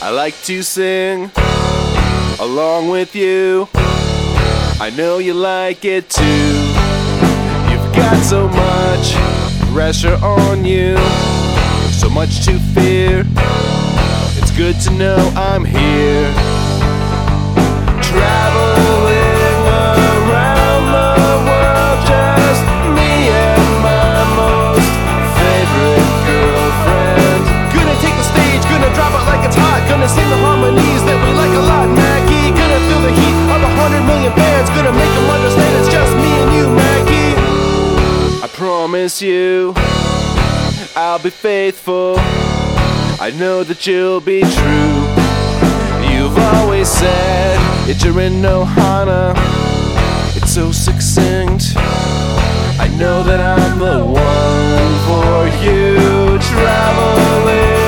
I like to sing along with you. I know you like it too. You've got so much pressure on you, so much to fear. It's good to know I'm here, traveling around the world, just me and my most favorite girlfriend. Gonna take the stage, gonna drop it like it's hot, gonna sing the harmonies that we like a lot, Maggie. Gonna feel the heat of 100 million fans, gonna make them understand it's just me and you, Maggie. I promise you I'll be faithful. I know that you'll be true. You've always said that you're in no hana. It's so succinct. I know that I'm the one for you, traveling